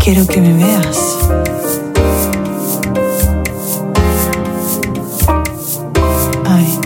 Quiero que me veas. Ay.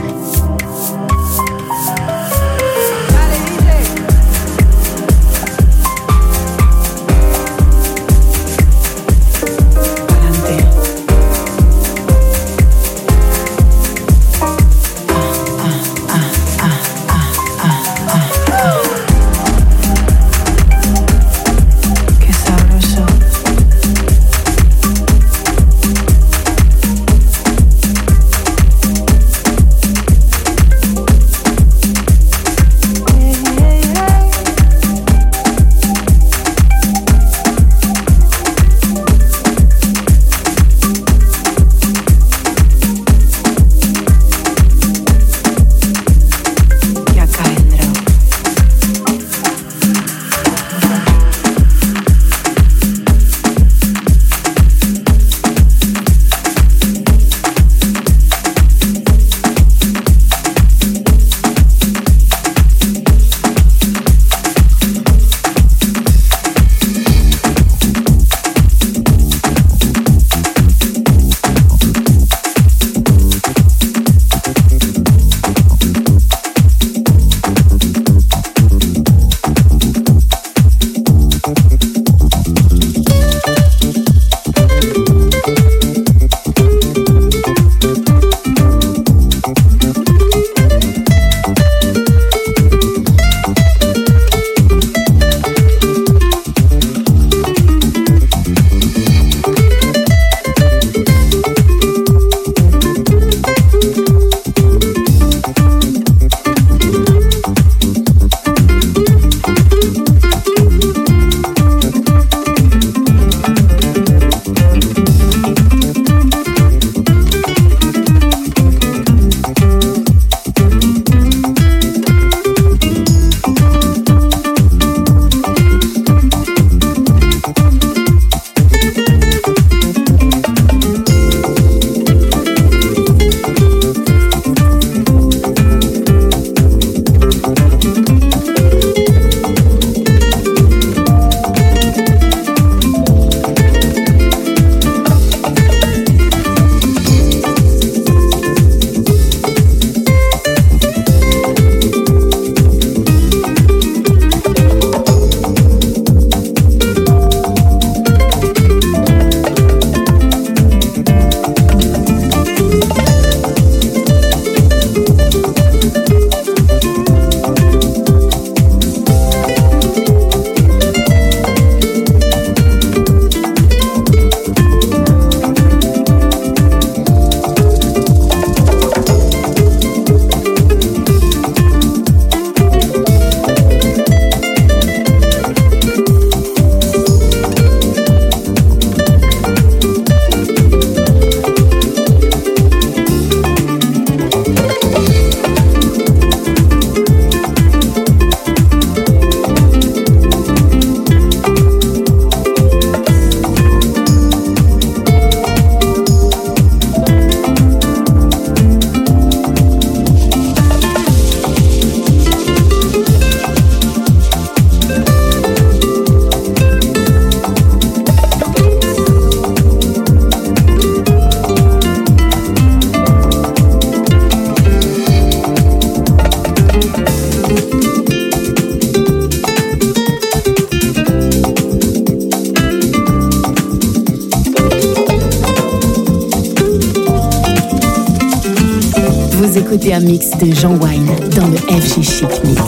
Vous écoutez un mix de Jean Wine dans le FG Chic Mix.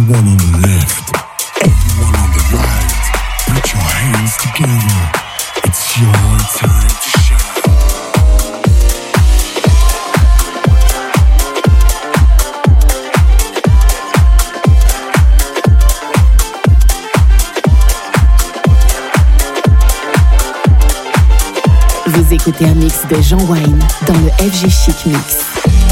Everyone on the left, everyone on the right, put your hands together. It's your time to shine. Vous écoutez un mix de Jean Wine dans le FG Chic Mix.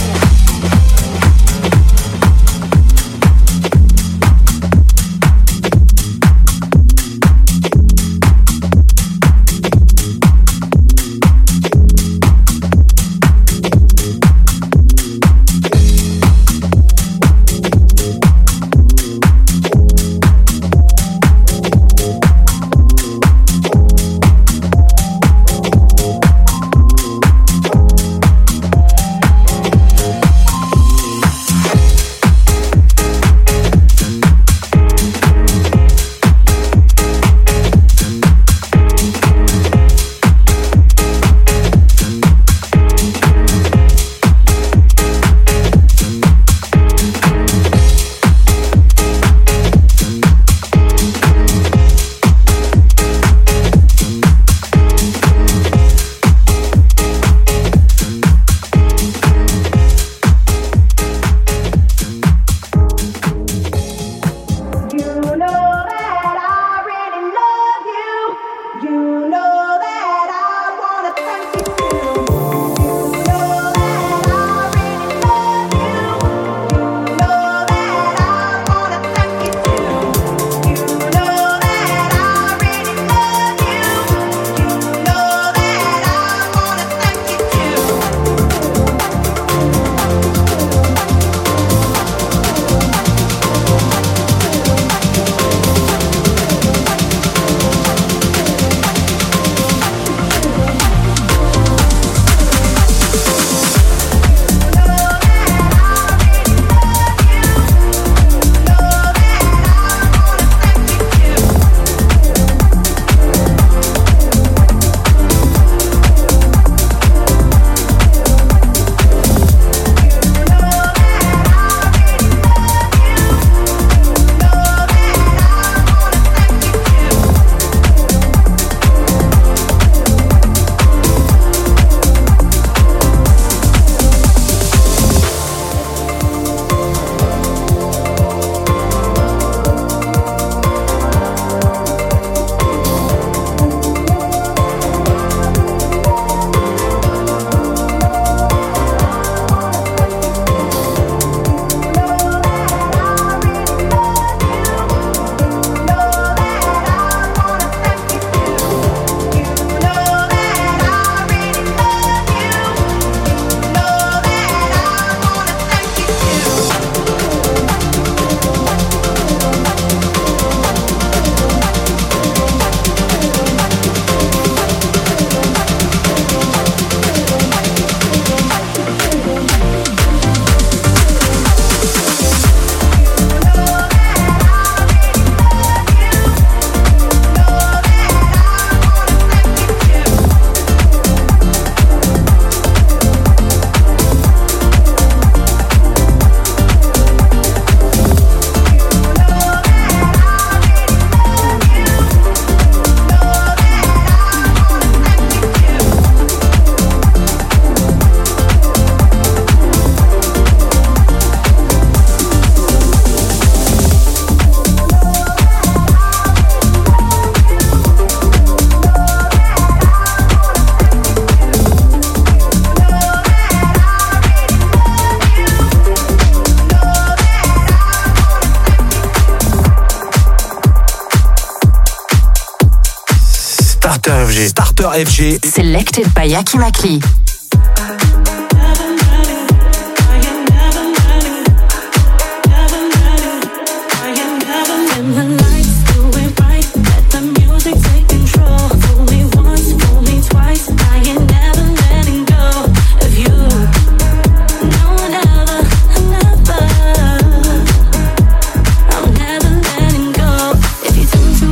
Starter FG. Selected by Yaki Makli.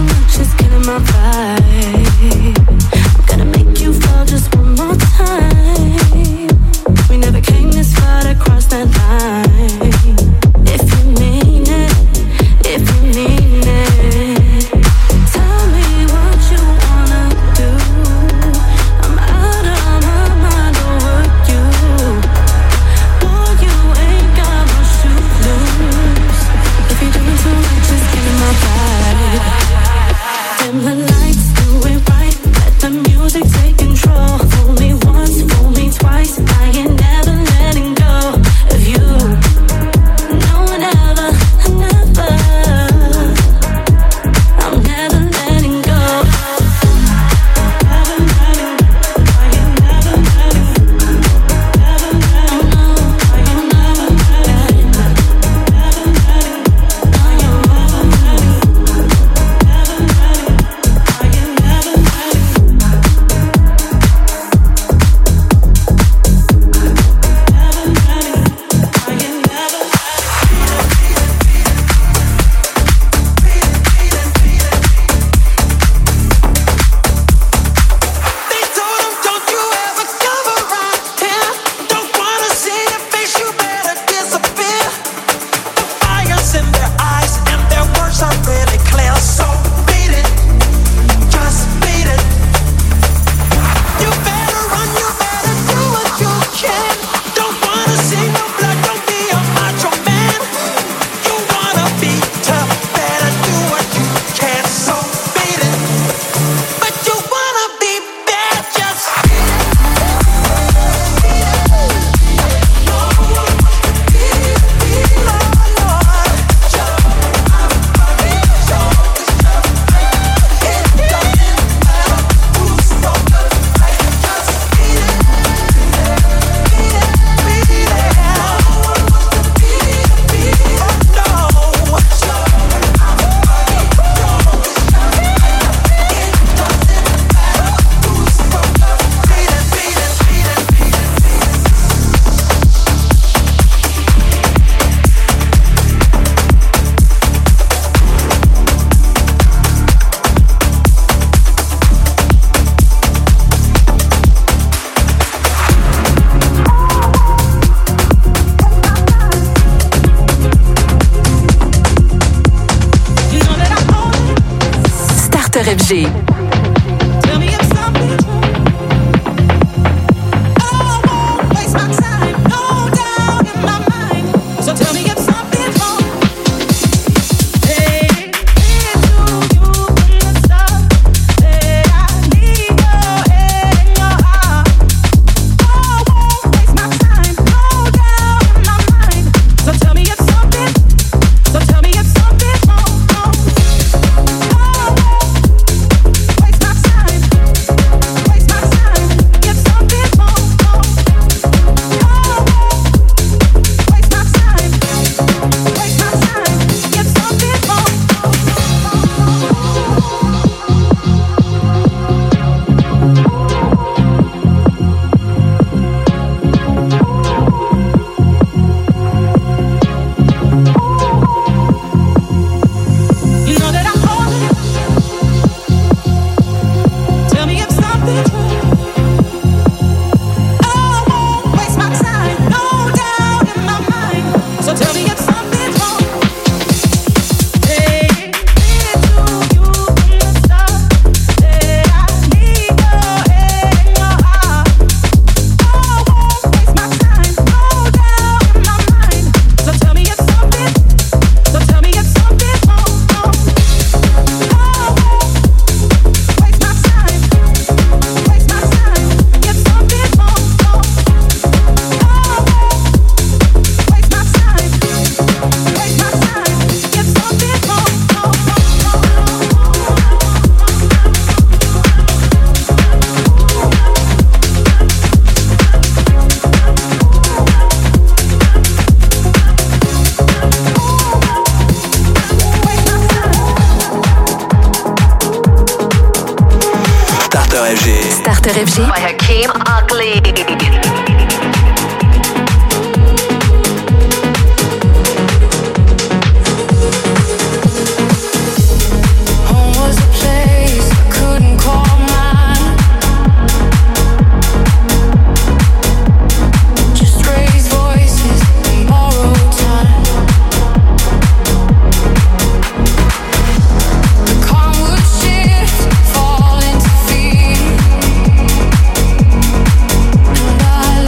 I'm gonna make you fall just one more time. FG. Starter FG by Hakeem Ugly. I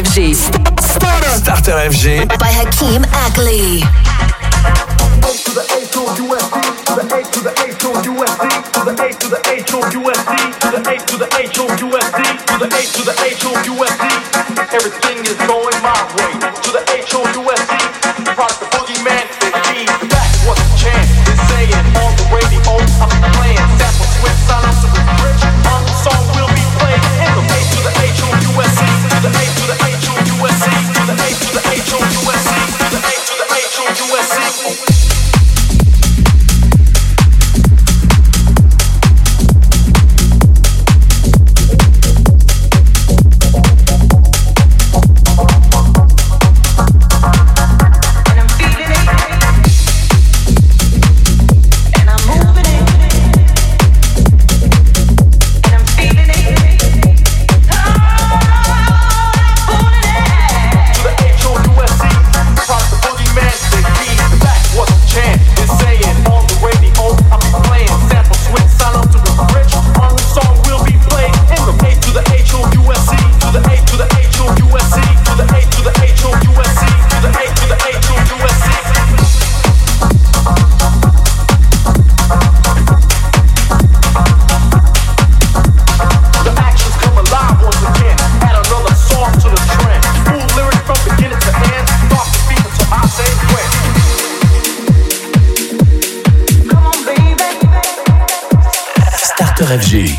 FG. Starter FG. By Hakeem Ackley. To the A to USD, to the A to the A to USD, to the A to the A to USD, to the A to the A to USD, to the A to the A to USD. Everything is going my way. To the A to USD, rock the boogeyman, they be back. What's the chance? They're saying on the radio, I'm playing sample switch, sign up to the bridge. On the song will be played in the A to the A to USD, to the A to the A to USD, to the A to the A to USD, to the A to the A to USD. FG.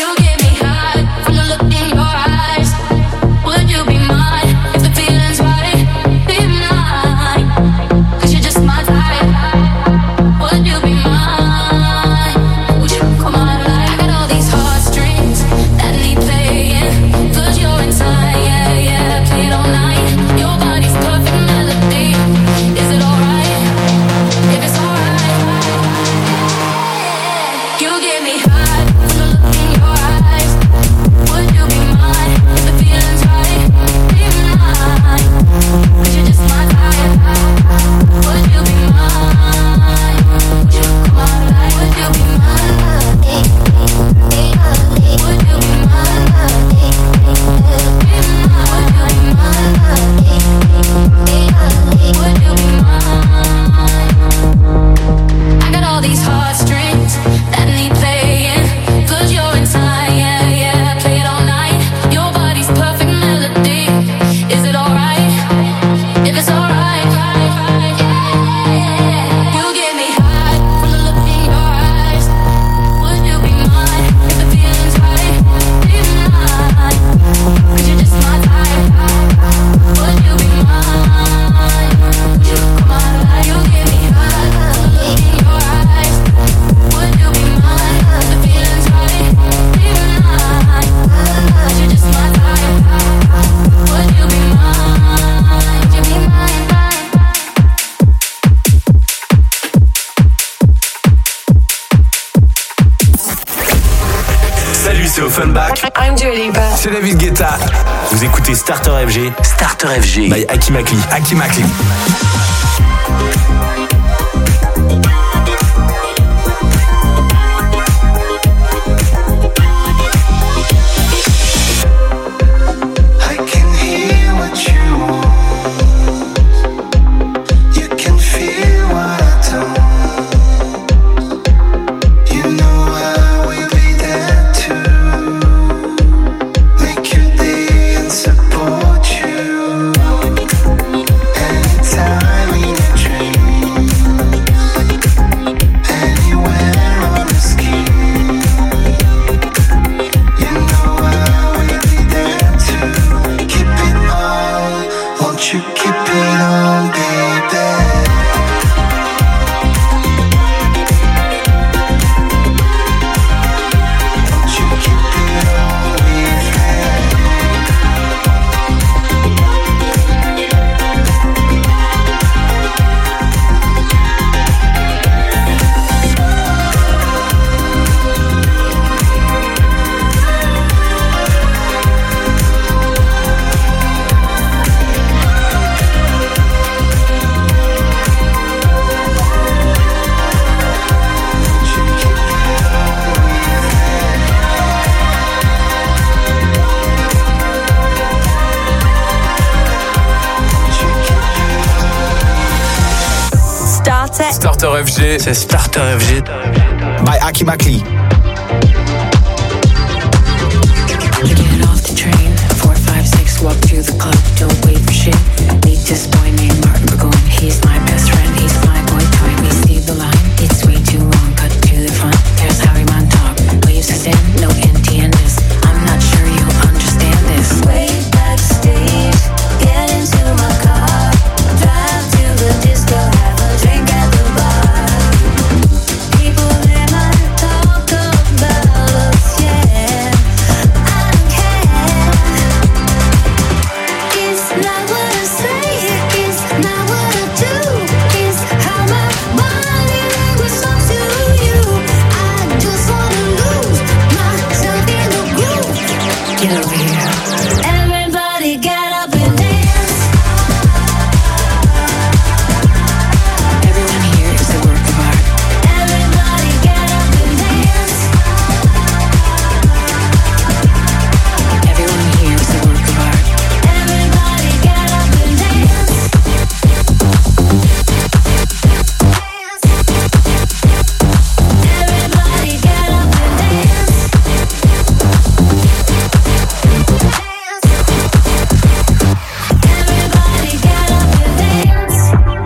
I'm Dua Lipa. C'est David Guetta. Vous écoutez Starter FG. Starter FG. By Hakeem Ackley. Hakeem Ackley. Support you anytime in a dream. fait. Starter FG, c'est Starter FG. By Aki Makli. Get off the train, 4, 5, 6, walk to the club, don't wait for shit. Meet this boy named Martin Burgoyne. He's my best friend, he's my boy toy. We see the line, it's way too long, cut to the front. There's Harry Montauk, waves extend, no empty enders. I'm not sure you understand this. Way backstage, get into my car, drive to the disco, have a drink at the bar. People they might talk about us, yeah. I don't care. It's not what I say, it's not what I do. It's how my body language talks to you. I just wanna lose myself in the groove. Get over here. Everybody get up and dance. Everyone here is a work of art. Everybody get up and dance. Everyone here is a work of art. Everybody get up and dance. Everybody get up and dance. Everybody get up and dance.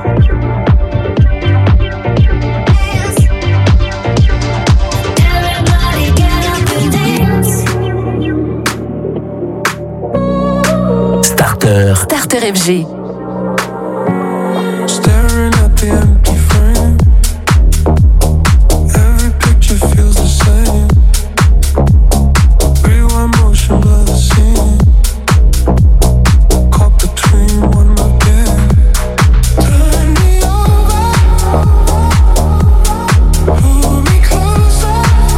Everybody get up and dance. Starter FG. Staring at the empty frame. Every picture feels the same. Rewind motion, blur the scene. Caught between one more game. Turn me over. Pull me closer.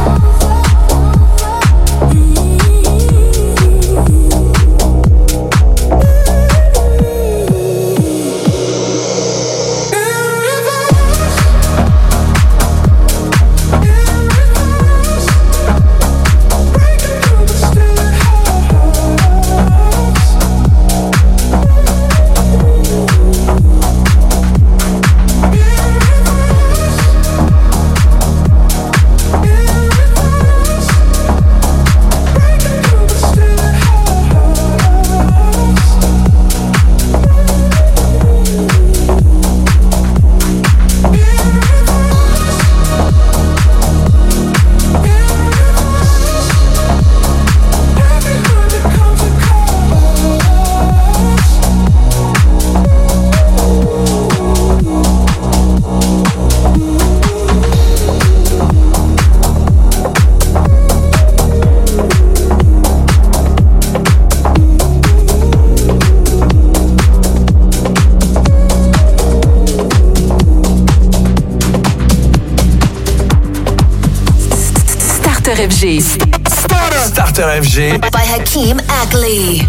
Starter FG. Starter FG. By Hakeem Ackley.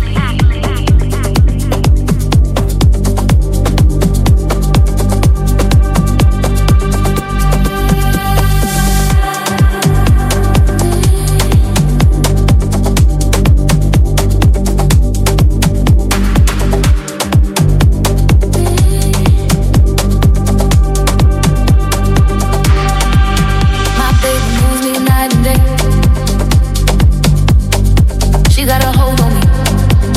My baby moves me night and day. She got a hold on me.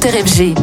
Starter FG.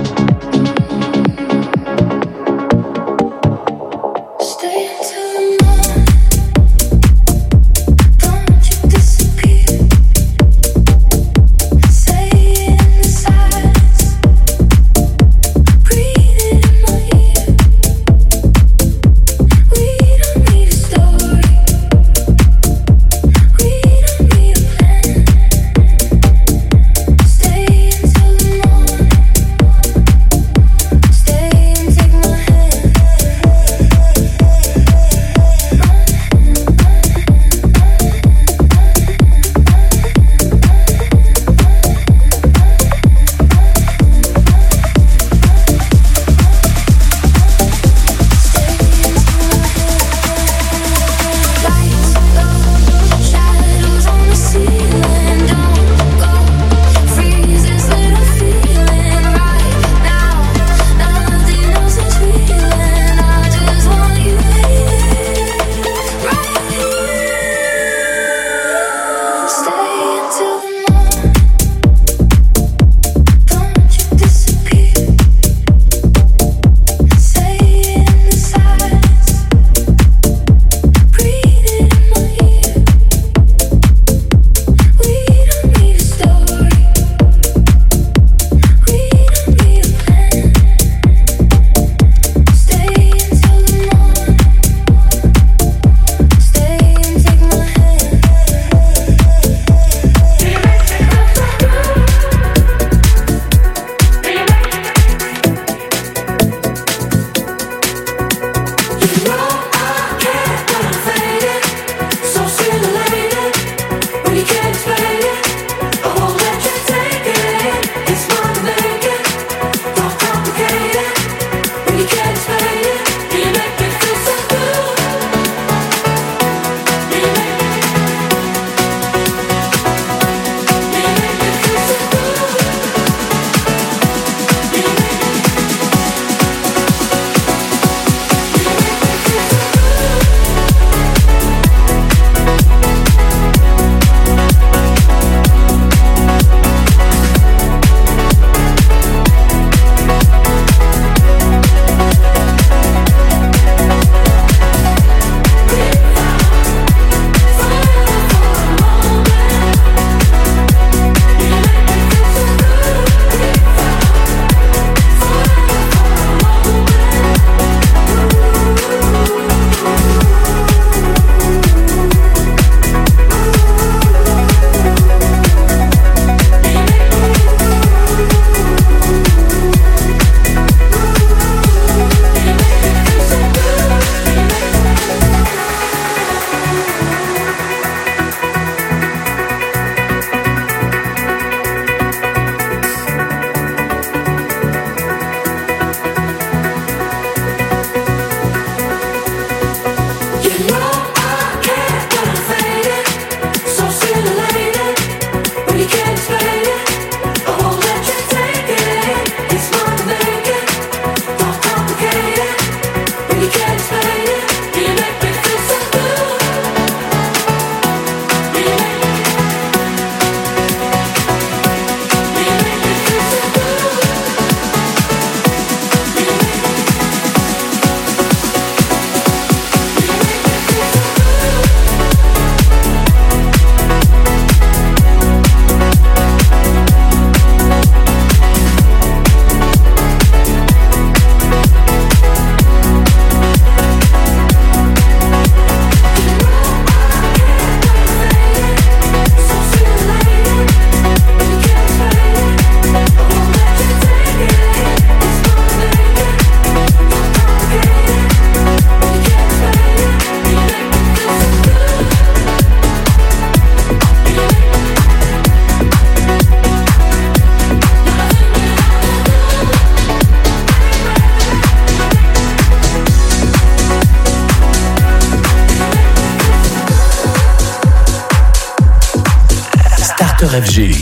FG.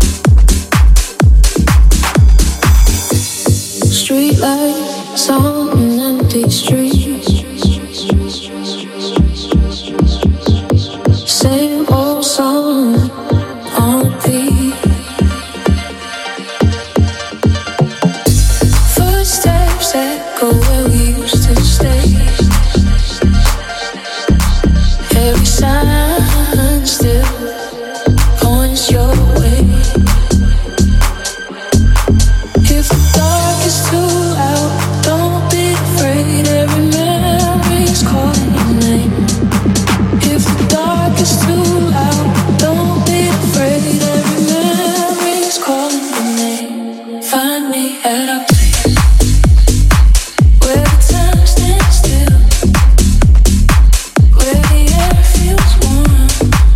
Street lights on an empty street. Same old song on repeat. echo where we used to stay. Every sign still points your way. If the dark is too loud, don't be afraid. Every memory's calling your name. If the dark is too loud, don't be afraid. Every memory's calling your name. Find me at a place where the time stands still, where the air feels warm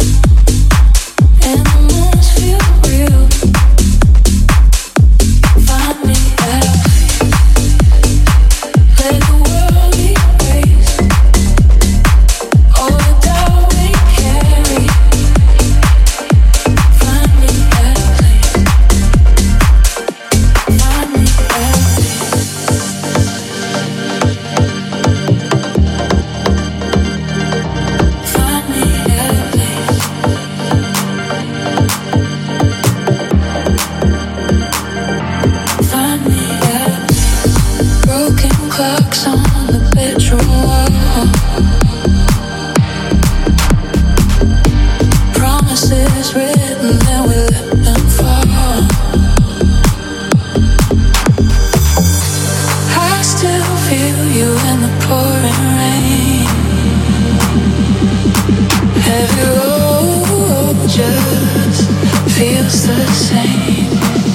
and the moments feel real. Find me at a place where the world erase all the doubt we carry. Find me at a place. Find me at a place. Find me at a place. Find me at a place. Broken clocks on the bedroom wall. Promises written and we let them fall. I still feel you in the pouring rain. Every road just feels the same.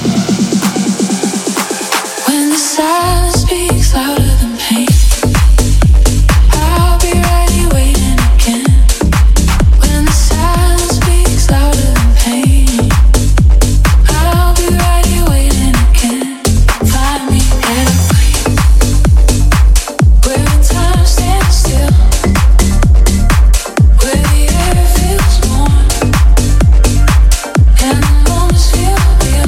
When the silence speaks louder than pain, I'll be right here waiting again. When the silence speaks louder than pain, I'll be right here waiting again. Find me at a place where time stands still, where the air feels warm and the moments feel real.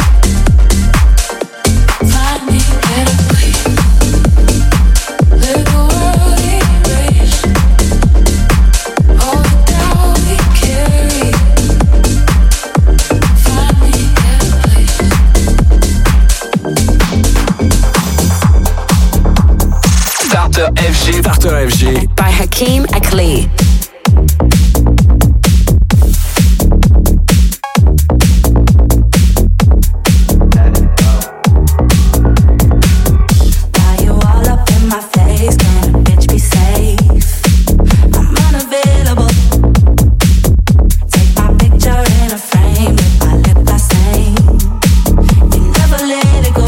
Find me at a place where the world erase all the doubt we carry. Find me at a place. Starter FG. Starter FG. By Hakeem Akli. Now you all up in my face, can a bitch be safe? I'm unavailable. Take my picture in a frame with my lip gloss stain. You never let it go.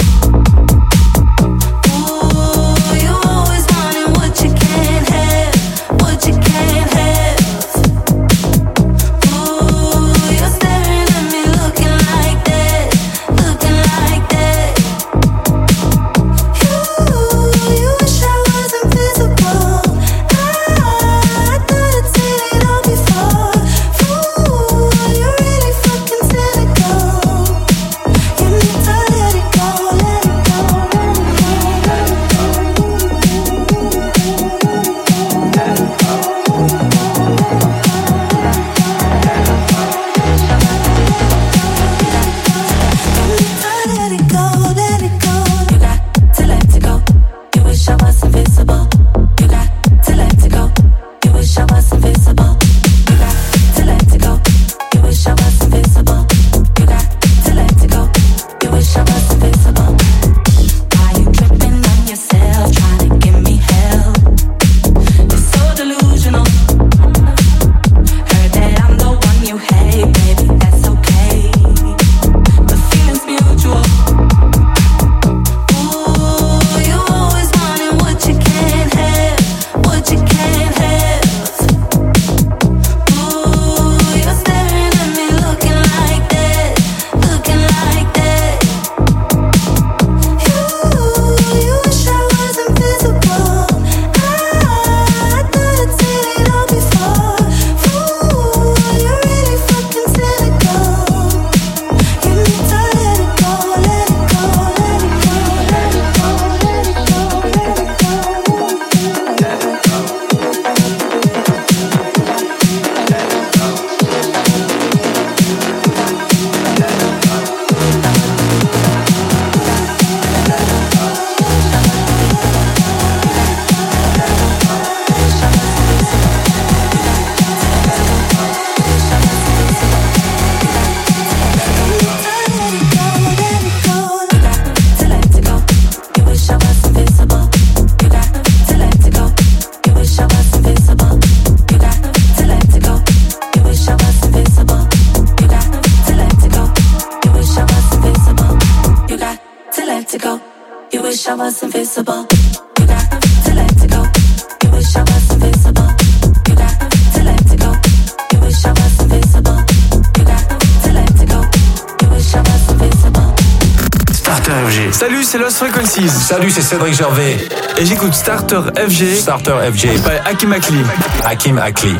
Ooh, you always wanting what you can't have, what you can't have. invisible. You got to let it go. You wish I was invisible. You got to let it go. You wish I was invisible. You got to let it go. You wish I was invisible. Starter FG. Salut, c'est Lost Frequencies. Salut, c'est Cédric Gervais. Et j'écoute Starter FG. Starter FG. By Hakim Akli. Hakim Akli.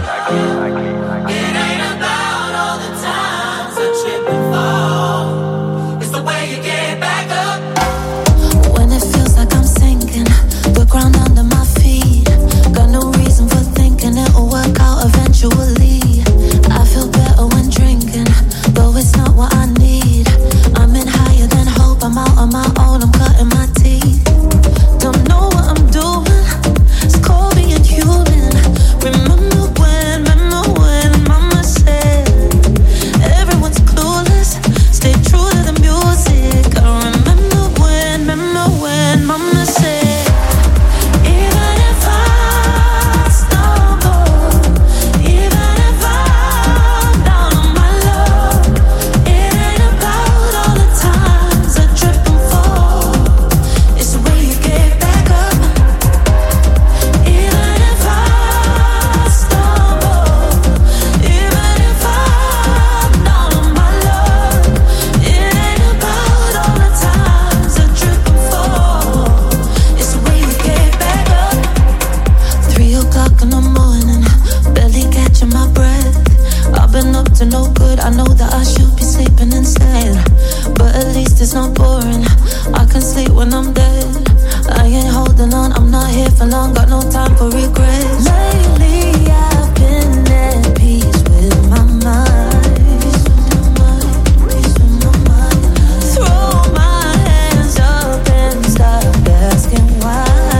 Ground under my feet. Got no reason for thinking it'll work out eventually. I feel better when drinking, though it's not what I need. I'm in higher than hope, I'm out on my own, I'm cutting my teeth. Don't know what I'm doing, it's cold being human. Remember when mama said everyone's clueless, stay true to the music. I remember when mama said to no good. I know that I should be sleeping instead, but at least it's not boring. I can sleep when I'm dead. I ain't holding on, I'm not here for long. Got no time for regrets. Lately I've been at peace with my mind. Throw my hands up and stop asking why.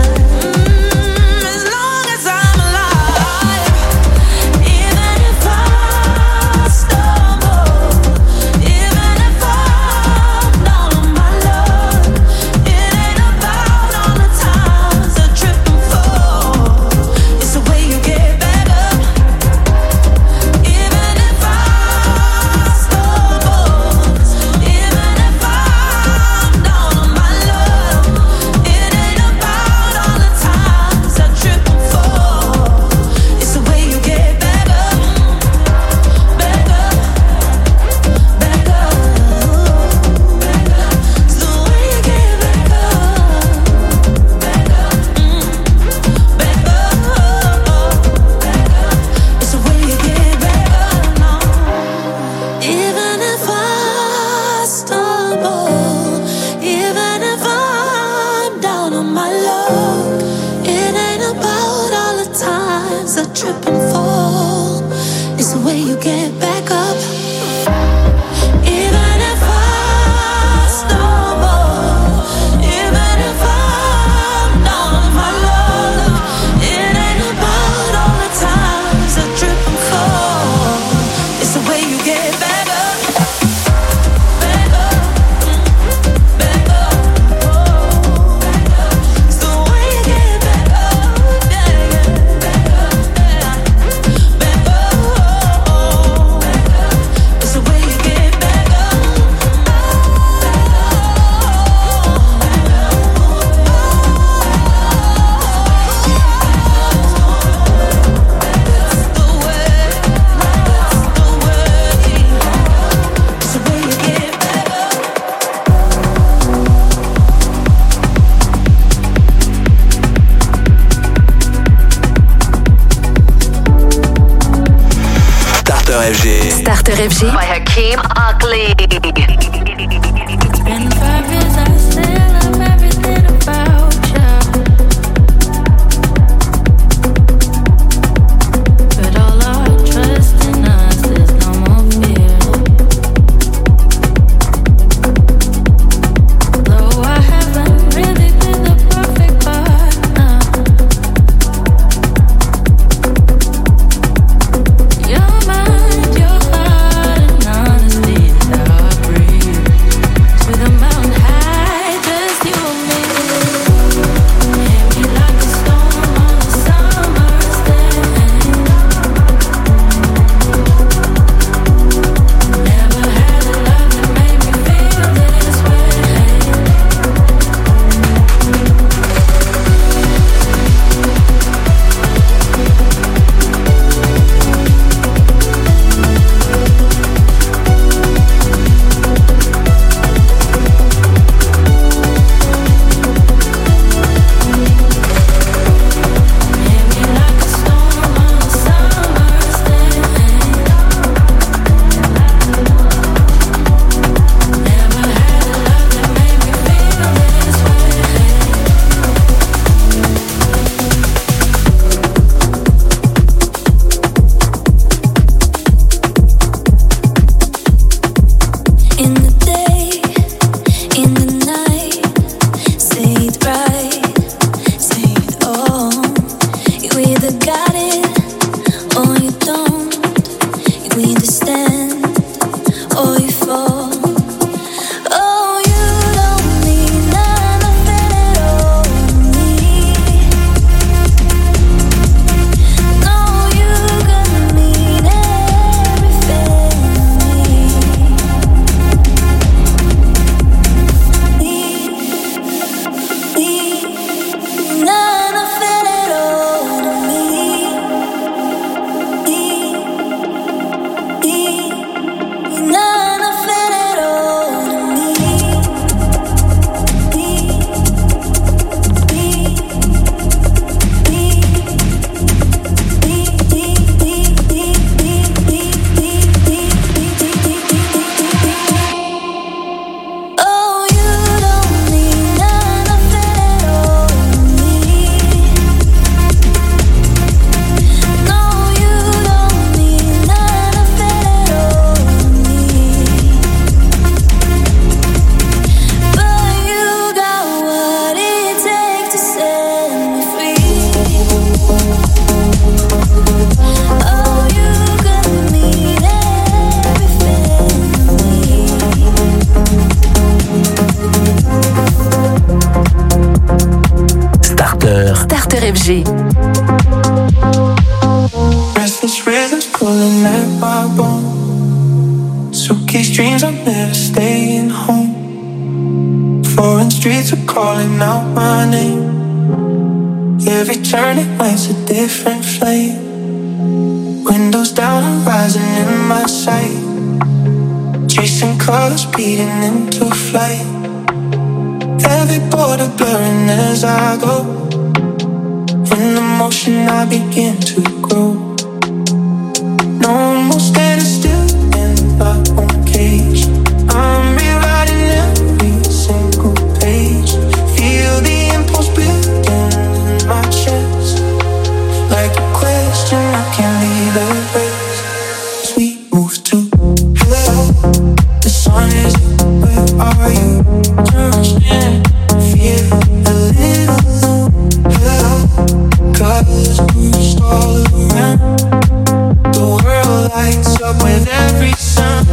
Starter FG by Hakim Akli. It's been 5 years, I still love everything about you. But all our trust in us, there's no more fear. Though I haven't really been the perfect partner, your mind, your heart, and honesty is how I breathe. Starter FG. Restless rhythms pulling at my bone. Suitcase dreams, I'm never staying home. Foreign streets are calling out my name. Every turning light's a different flame. Windows down, I'm rising in my sight. Chasing colors, beating into flight. Every border blurring as I go. In the motion I begin to grow. No more standing still in my own cage. I'm rewriting every single page. Feel the impulse building in my chest. Like a question I can't leave erased. As we move to hello, the sun is, where are you? Understand, feel a little low. Hello, colors burst all around. The world lights up with every sound.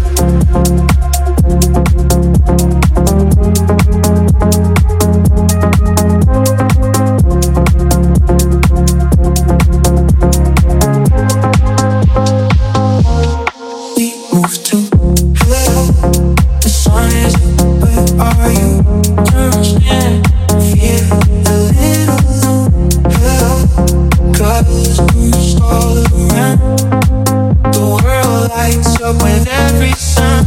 We move to hello, the sun is, where are you? Understand, feel a little low. Hello, colors burst all around. The world lights up with every sound.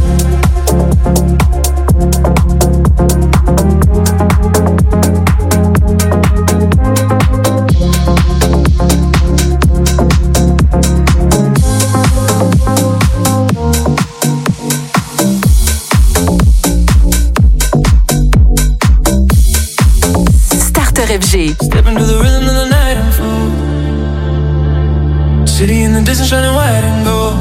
Starter FG. Step into the rhythm of the night and fall. City in the distance shining white and gold.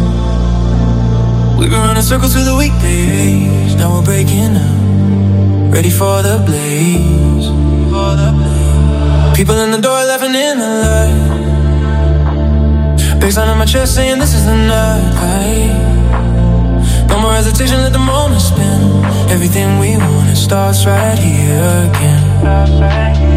We've been running circles through the weekdays. Now we're breaking out, ready for the blaze. People in the door laughing in the light. Baseline on my chest saying this is the night. No more hesitation, let the moment spin. Everything we want, it starts right here again.